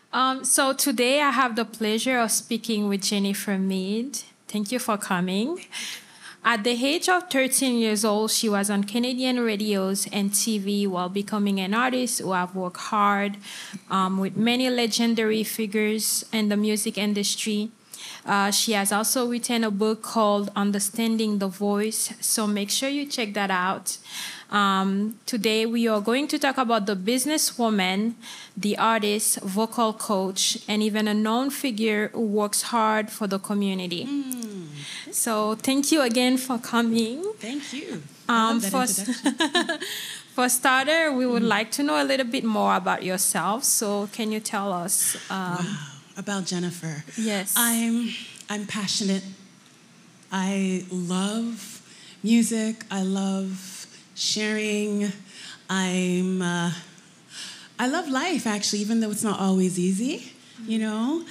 So today I have the pleasure of speaking with Jennifer Mead. Thank you for coming. At the age of 13 years old, she was on Canadian radios and TV while becoming an artist who have worked hard with many legendary figures in the music industry. She has also written a book called Understanding the Voice, so make sure you check that out. Today, we are going to talk about the businesswoman, the artist, vocal coach, and even a known figure who works hard for the community. So, thank you again for coming. Thank you. I love that For, introduction. for starter, we would like to know a little bit more about yourself. So, can you tell us? About Jennifer. Yes. I'm passionate. I love music. I love sharing. I love life, actually, even though it's not always easy, you know.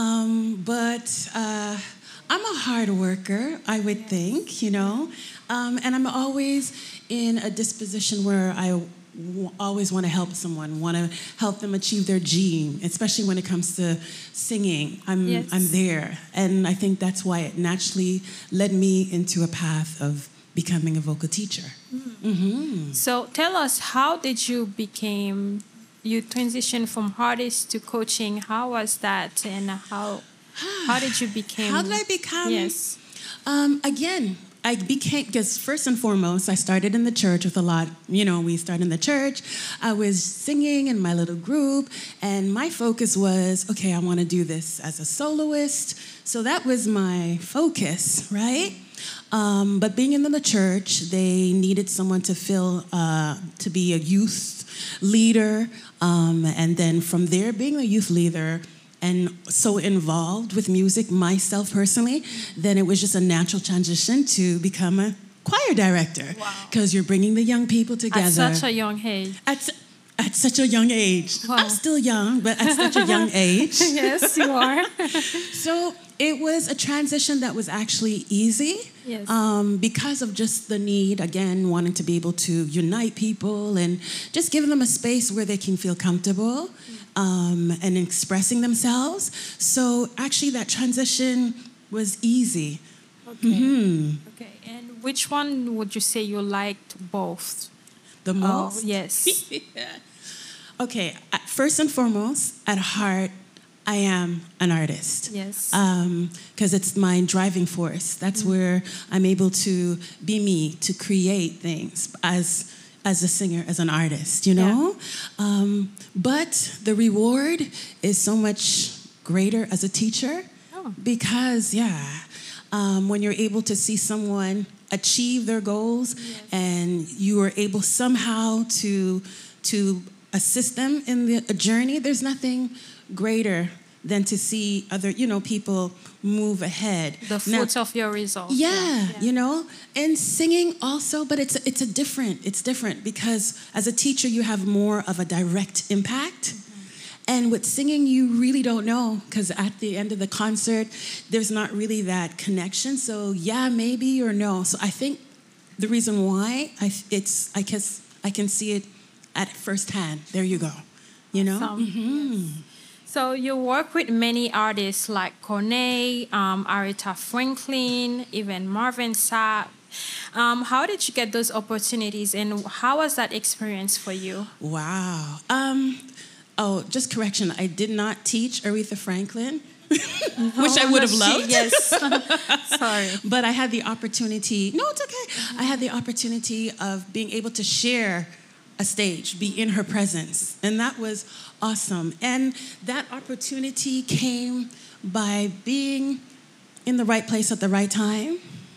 But I'm a hard worker, I would think, you know. And I'm always in a disposition where I always want to help someone, want to help them achieve their dream, especially when it comes to singing. I'm there. And I think that's why it naturally led me into a path of becoming a vocal teacher. So tell us, how did you transition from artist to coaching? How was that, and how did you become? How did I become? Yes. Again, I became, because first and foremost, I started in the church with a lot, we started in the church. I was singing in my little group, and my focus was, okay, I want to do this as a soloist. So that was my focus, right? But being in the church, they needed someone to to be a youth leader. And then from there, being a youth leader, and so involved with music myself personally, then it was just a natural transition to become a choir director. Because you're bringing the young people together. At such a young age. At such a young age. Wow. I'm still young, but at such a young age. Yes, you are. So it was a transition that was actually easy. Yes. Because of just the need, again, wanting to be able to unite people and just give them a space where they can feel comfortable. And expressing themselves. So actually that transition was easy. Okay. Okay. And which one would you say you liked both? The most? Yes. Okay, first and foremost, at heart, I am an artist. Yes. Because it's my driving force. That's where I'm able to be me, to create things as a singer, as an artist, you know? Yeah. But the reward is so much greater as a teacher because, when you're able to see someone achieve their goals and you are able somehow to assist them in the journey, there's nothing greater than to see other, people move ahead. The fruits of your results. Yeah, and singing also, but it's different because as a teacher, you have more of a direct impact. And with singing, you really don't know because at the end of the concert, there's not really that connection. So yeah, maybe or no. So I think the reason why I guess I can see it at first hand. There you go. Yes. So you work with many artists like Corneille, Aretha Franklin, even Marvin Sapp. How did you get those opportunities, and how was that experience for you? Wow. Just correction. I did not teach Aretha Franklin, which I would have loved. Yes. Sorry. But I had the opportunity. No, it's okay. I had the opportunity of being able to share a stage, be in her presence. And that was awesome. And that opportunity came by being in the right place at the right time,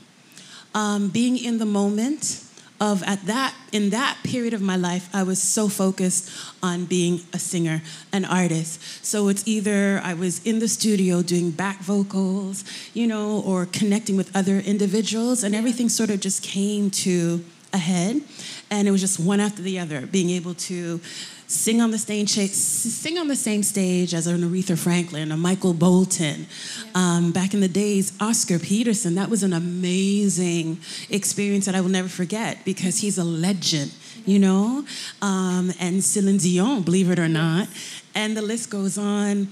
being in the moment of in that period of my life, I was so focused on being a singer, an artist. So it's either I was in the studio doing back vocals, or connecting with other individuals, and everything sort of just came to a head. And it was just one after the other, being able to sing on the same stage as an Aretha Franklin, a Michael Bolton. Back in the days, Oscar Peterson. That was an amazing experience that I will never forget because he's a legend, and Celine Dion, believe it or not. And the list goes on.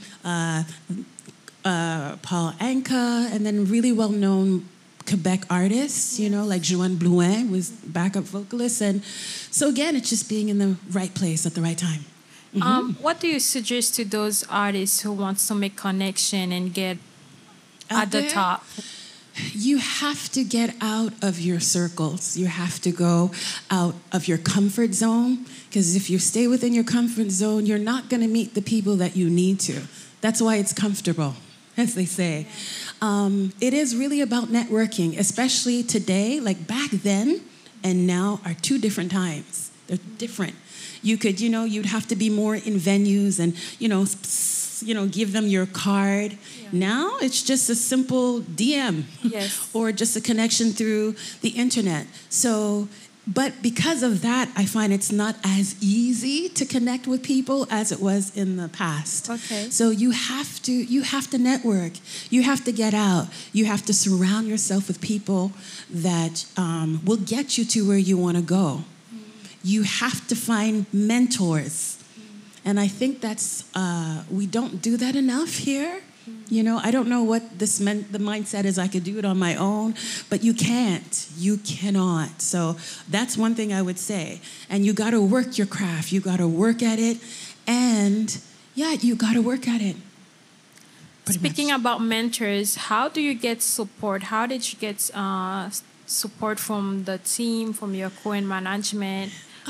Paul Anka, and then really well-known Quebec artists, you know, like Joanne Blouin was backup vocalist. And so again, it's just being in the right place at the right time. What do you suggest to those artists who want to make connection and get at the top? You have to get out of your circles. You have to go out of your comfort zone, because if you stay within your comfort zone, you're not going to meet the people that you need to. That's why it's comfortable, as they say. It is really about networking, especially today. Like back then and now are two different times. They're different. You could, you'd have to be more in venues and, give them your card. Yeah. Now it's just a simple DM. Yes. Or just a connection through the internet. So, but because of that, I find it's not as easy to connect with people as it was in the past. Okay. So you have to network. You have to get out. You have to surround yourself with people that will get you to where you want to go. You have to find mentors. And I think that's, we don't do that enough here. I don't know what the mindset is. I could do it on my own, but you can't. You cannot. So that's one thing I would say. And you got to work your craft. You got to work at it. And you got to work at it. Speaking about mentors, how do you get support? How did you get support from the team, from your co-in management?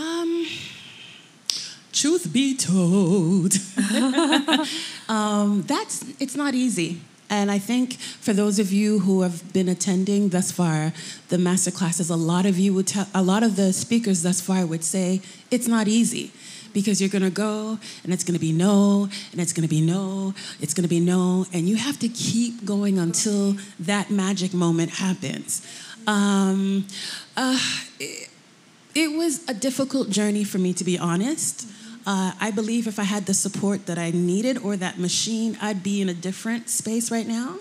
Truth be told, it's not easy. And I think for those of you who have been attending thus far, the master classes, a lot of the speakers thus far would say it's not easy, because you're going to go and it's going to be no, and it's going to be no, it's going to be no, and you have to keep going until that magic moment happens. It was a difficult journey for me, to be honest. I believe if I had the support that I needed, or that machine, I'd be in a different space right now,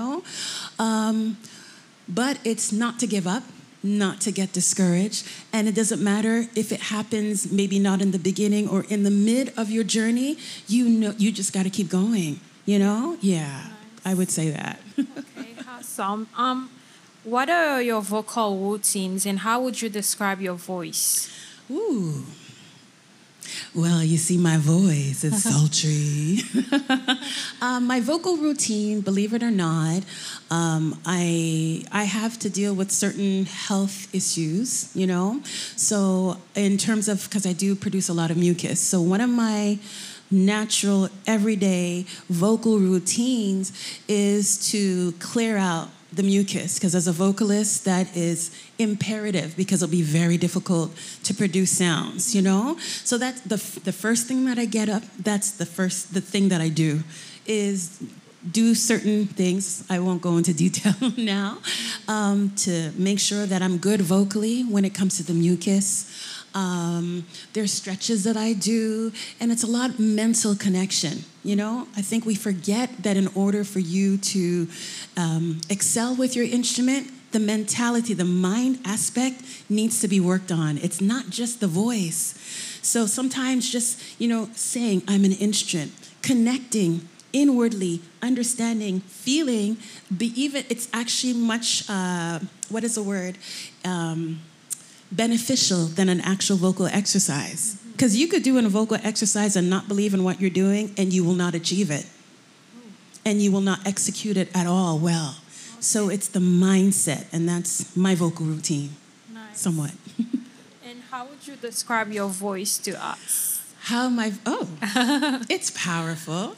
But it's not to give up, not to get discouraged. And it doesn't matter if it happens maybe not in the beginning or in the mid of your journey, you just got to keep going, Yeah, nice. I would say that. Okay, awesome. What are your vocal routines, and how would you describe your voice? Ooh. Well, you see, my voice is sultry. My vocal routine, believe it or not, I have to deal with certain health issues, So in terms of, because I do produce a lot of mucus, so one of my natural, everyday vocal routines is to clear out the mucus, because as a vocalist, that is imperative, because it'll be very difficult to produce sounds, So that's the first thing that I get up, that's the thing that I do, is do certain things, I won't go into detail now, to make sure that I'm good vocally when it comes to the mucus. There's stretches that I do, and it's a lot mental connection, I think we forget that in order for you to excel with your instrument, the mentality, the mind aspect needs to be worked on. It's not just the voice. So sometimes just, saying I'm an instrument, connecting inwardly, understanding, feeling, it's actually much, beneficial than an actual vocal exercise. Because you could do a vocal exercise and not believe in what you're doing, and you will not achieve it. And you will not execute it at all well. Okay. So it's the mindset, and that's my vocal routine. Nice. Somewhat. And how would you describe your voice to us? It's powerful.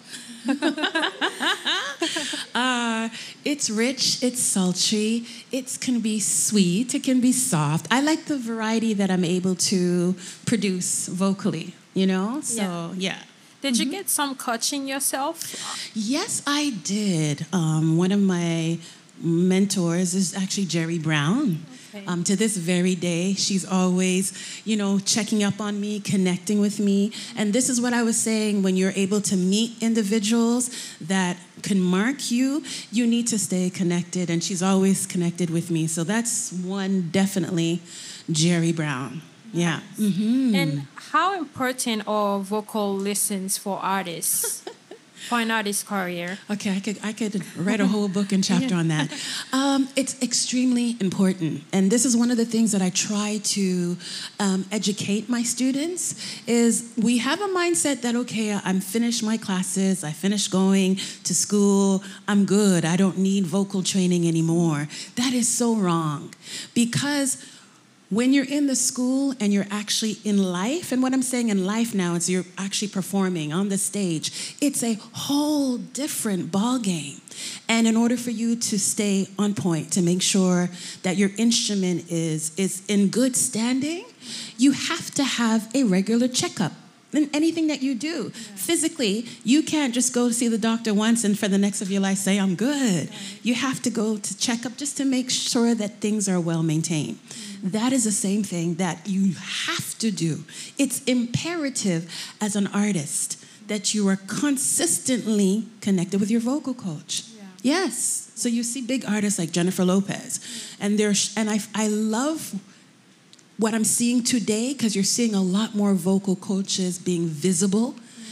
It's rich, it's sultry, it can be sweet, it can be soft. I like the variety that I'm able to produce vocally, So, yeah. Did you get some coaching yourself? Yes, I did. One of my mentors is actually Jerry Brown. Okay. To this very day, she's always, checking up on me, connecting with me. And this is what I was saying, when you're able to meet individuals that can mark you, you need to stay connected. And she's always connected with me. So that's one, definitely, Jerry Brown. Yeah. And how important are vocal lessons for artists, for an artist's career? Okay, I could write a whole book and chapter on that. It's extremely important, and this is one of the things that I try to educate my students. Is we have a mindset that okay, I'm finished my classes, I finished going to school, I'm good, I don't need vocal training anymore. That is so wrong, because when you're in the school and you're actually in life, and what I'm saying in life now is you're actually performing on the stage, it's a whole different ball game. And in order for you to stay on point, to make sure that your instrument is in good standing, you have to have a regular checkup. In anything that you do. Physically, you can't just go see the doctor once and for the next of your life say, I'm good. You have to go to check up just to make sure that things are well maintained. That is the same thing that you have to do. It's imperative as an artist that you are consistently connected with your vocal coach. Yes. So you see big artists like Jennifer Lopez, and I love what I'm seeing today, because you're seeing a lot more vocal coaches being visible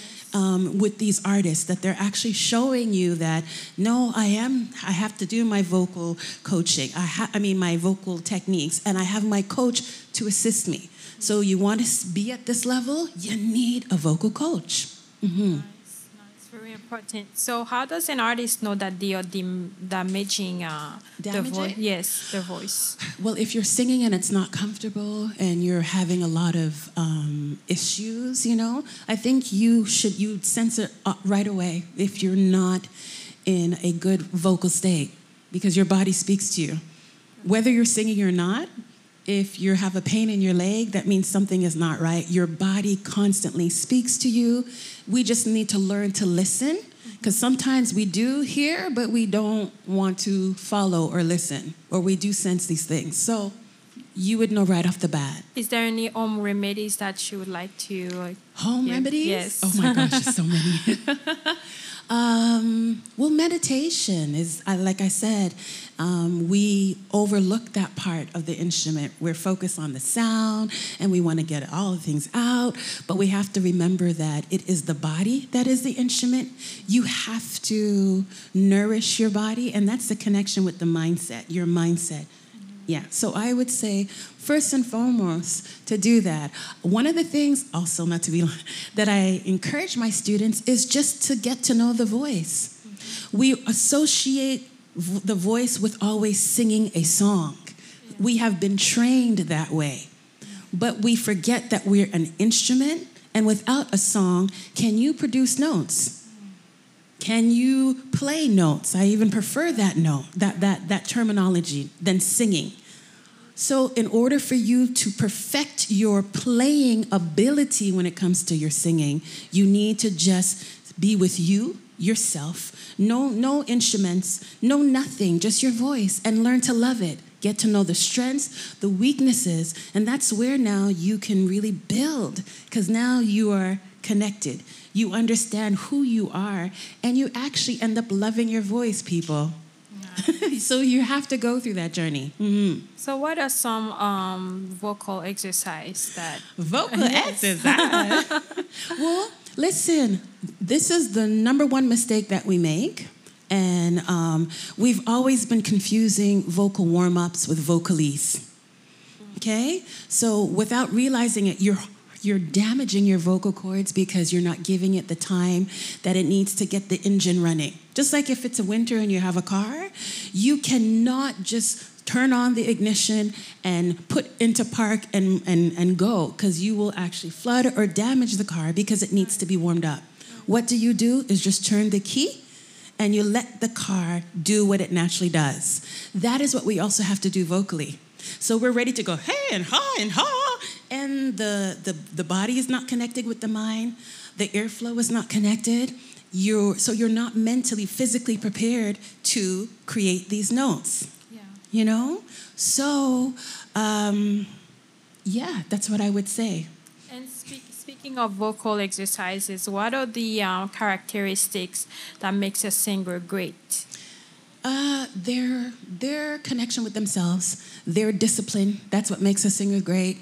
with these artists, that they're actually showing you that, no, I have to do my vocal coaching. My vocal techniques, and I have my coach to assist me. So you want to be at this level, you need a vocal coach. Nice. Very important. So how does an artist know that they are damaging the voice? Yes, the voice. Well, if you're singing and it's not comfortable and you're having a lot of issues, I think you'd sense it right away if you're not in a good vocal state, because your body speaks to you. Whether you're singing or not, if you have a pain in your leg, that means something is not right. Your body constantly speaks to you. We just need to learn to listen, because sometimes we do hear, but we don't want to follow or listen, or we do sense these things. So you would know right off the bat. Is there any home remedies that you would like to Home remedies? Yes. Oh my gosh, there's so many. Well, meditation is, like I said, we overlook that part of the instrument. We're focused on the sound, and we want to get all the things out, but we have to remember that it is the body that is the instrument. You have to nourish your body, and that's the connection with the mindset, your mindset. Yeah, so I would say, first and foremost, to do that. One of the things, also not to be, that I encourage my students is just to get to know the voice. We associate the voice with always singing a song. We have been trained that way. But we forget that we're an instrument, and without a song, can you produce notes? Can you play notes? I even prefer that note, that terminology, than singing. So in order for you to perfect your playing ability when it comes to your singing, you need to just be with you, yourself, no instruments, no nothing, just your voice, and learn to love it. Get to know the strengths, the weaknesses, and that's where now you can really build, because now you are connected. You understand who you are, and you actually end up loving your voice, people. Yeah. So you have to go through that journey. Mm-hmm. So what are some vocal exercise that... Vocal exercise? Well, listen, this is the number one mistake that we make. And we've always been confusing vocal warm-ups with vocalese. Okay? So without realizing it, you're damaging your vocal cords because you're not giving it the time that it needs to get the engine running. Just like if it's a winter and you have a car, you cannot just turn on the ignition and put into park and go, because you will actually flood or damage the car because it needs to be warmed up. What do is just turn the key and you let the car do what it naturally does. That is what we also have to do vocally. So we're ready to go, hey, and ha, and the body is not connected with the mind. The airflow is not connected. So you're not mentally, physically prepared to create these notes. Yeah. So, that's what I would say. And speaking of vocal exercises, what are the characteristics that makes a singer great? their connection with themselves, their discipline. That's what makes a singer great.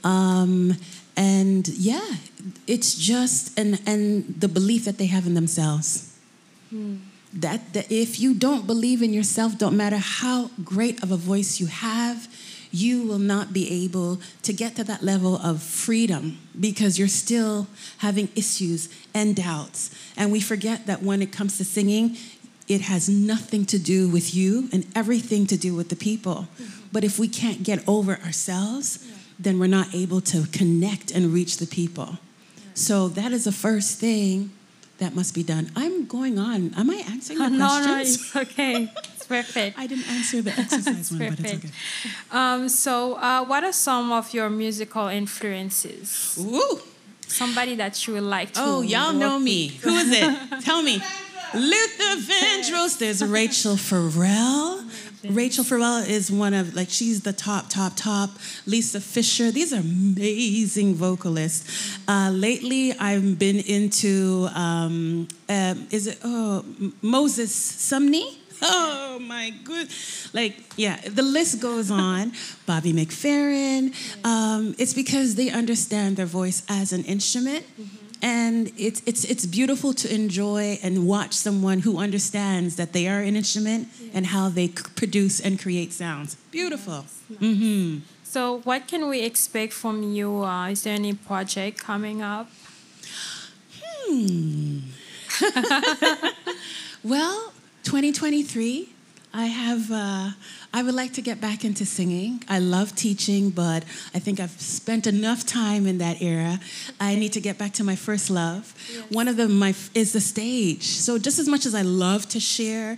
And yeah, it's just and the belief that they have in themselves. That if you don't believe in yourself, don't matter how great of a voice you have, you will not be able to get to that level of freedom because you're still having issues and doubts. And we forget that when it comes to singing, it has nothing to do with you and everything to do with the people. But if we can't get over ourselves, then we're not able to connect and reach the people. So that is the first thing that must be done. I'm going on. Am I answering the questions? No, it's okay. It's perfect. I didn't answer the exercise one, but it's okay. So what are some of your musical influences? Ooh. Somebody that you would like to... Oh, y'all know me. Who is it? Tell me. Luther Vandross. There's Rachel Farrell. Rachel Farrell is one of, she's the top. Lisa Fisher. These are amazing vocalists. Lately, I've been into, Moses Sumney? Oh, my good. The list goes on. Bobby McFerrin. It's because they understand their voice as an instrument. And it's beautiful to enjoy and watch someone who understands that they are an instrument and how they produce and create sounds. Beautiful. Nice. So what can we expect from you? Is there any project coming up? Well, 2023, I would like to get back into singing. I love teaching, but I think I've spent enough time in that era. I need to get back to my first love. Yes. One of them is the stage. So just as much as I love to share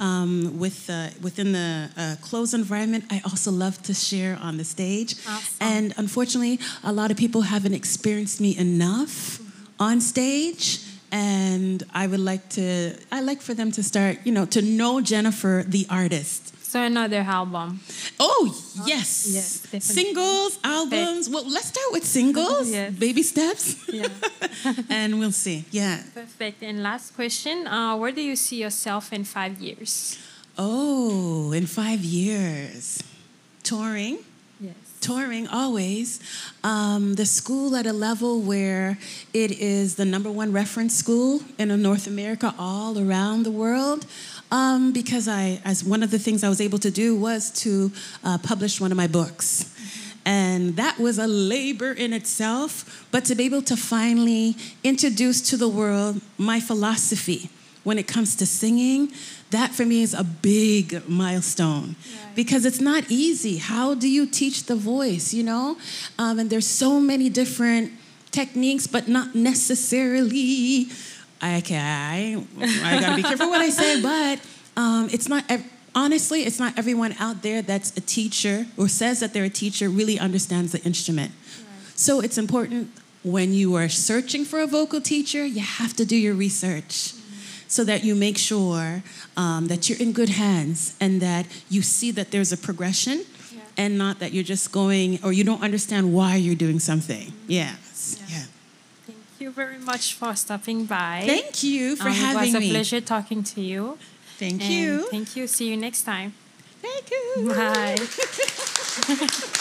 within the closed environment, I also love to share on the stage. Awesome. And unfortunately, a lot of people haven't experienced me enough on stage. And I like for them to start, to know Jennifer, the artist. So another album. Oh, yes. Yes, definitely. Singles, albums. Well, let's start with singles. Yes. Baby steps. Yeah. And we'll see. Yeah. Perfect. And last question, where do you see yourself in 5 years? Oh, in 5 years. Touring. Yes. Touring always. The school at a level where it is the #1 reference school in North America, all around the world. Because as one of the things I was able to do was to publish one of my books. And that was a labor in itself, but to be able to finally introduce to the world my philosophy when it comes to singing, that for me is a big milestone. Right. Because it's not easy. How do you teach the voice, And there's so many different techniques, but not necessarily... I gotta be careful what I say, but it's not, honestly, it's not everyone out there that's a teacher or says that they're a teacher really understands the instrument. Right. So it's important when you are searching for a vocal teacher, you have to do your research so that you make sure that you're in good hands and that you see that there's a progression and not that you're just going or you don't understand why you're doing something. Yeah. Thank you very much for stopping by. Thank you for having me. It was a pleasure talking to you. Thank you. Thank you. See you next time. Thank you. Bye.